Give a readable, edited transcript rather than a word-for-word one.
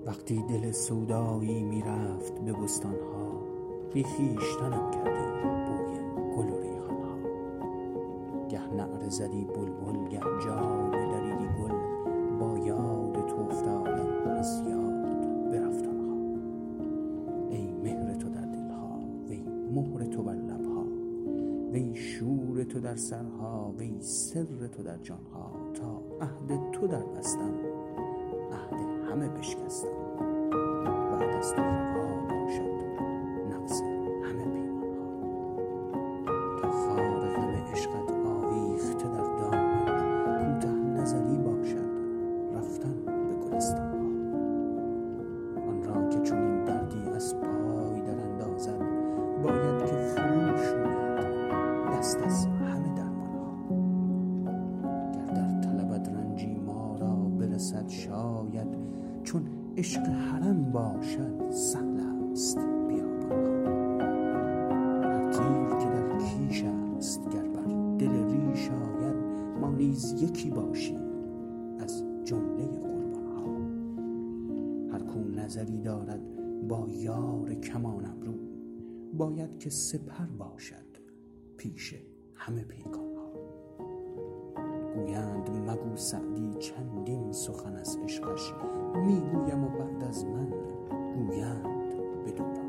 وقتی دل سودایی میرفت به بستانها، بی خویشتنم کردی بوی گل و ریحانها. گه نعره زدی بلبل، گه جامه دریدی گل، با یاد تو افتادم از یاد برفت آنها. ای مهر تو در دلها، وی مهر تو بر لبها، وی شور تو در سرها، وی سر تو در جانها. تا عهد تو در بستم، عهد همه بشکستم. بعد از تو روا باشد نقض همه پیمانها. تا خار غم عشقت آویخته در دامن، کوته نظری باشد رفتن به گلستانها. آن را که چنین دردی از پای در اندازد، باید که فرو شوید دست از همه درمانها. گر در طلبت رنجی ما را برسد شاید، چون عشق حرم باشد سهل است بیابانها. هر تیر که در کیش است گر بر دل ریش آید، ما نیز یکی باشیم از جمله قربانها. هر کو نظری دارد با یار کمان ابرو، باید که سپر باشد پیش همه پیکانها. گویند مگو سعدی چندین سخن از عشقش، میگویم و بعد از من گویند بدو